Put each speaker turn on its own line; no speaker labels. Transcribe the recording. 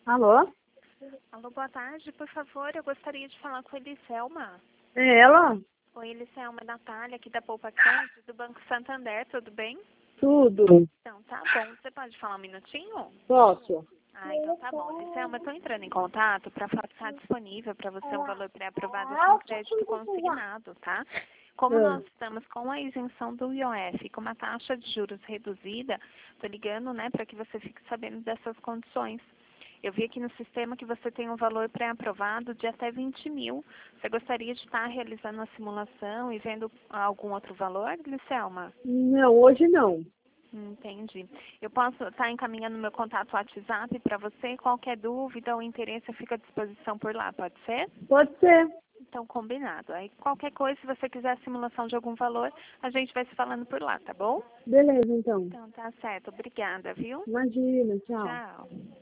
Alô?
Alô, boa tarde. Por favor, eu gostaria de falar com a Eliselma.
É ela?
Oi, Eliselma, Natália, aqui da Poupa Crédito, do Banco Santander, tudo bem?
Tudo.
Então, tá bom. Você pode falar um minutinho?
Posso?
Ah, então tá bom. Eliselma, eu estou entrando em contato para falar que está disponível para você um valor pré-aprovado de um crédito consignado, tá? Como
Ah,
nós estamos com a isenção do IOF, com uma taxa de juros reduzida, estou ligando, né, para que você fique sabendo dessas condições. Eu vi aqui no sistema que você tem um valor pré-aprovado de até 20 mil. Você gostaria de estar realizando a simulação e vendo algum outro valor, Licelma?
não, hoje não.
Entendi. Eu posso estar encaminhando meu contato WhatsApp para você. Qualquer dúvida ou interesse, eu fico à disposição por lá, pode ser?
Pode ser.
Então, combinado. Aí, qualquer coisa, se você quiser a simulação de algum valor, a gente vai se falando por lá, tá bom?
Beleza, então.
Então, tá certo. Obrigada, viu?
Imagina, tchau.
Tchau.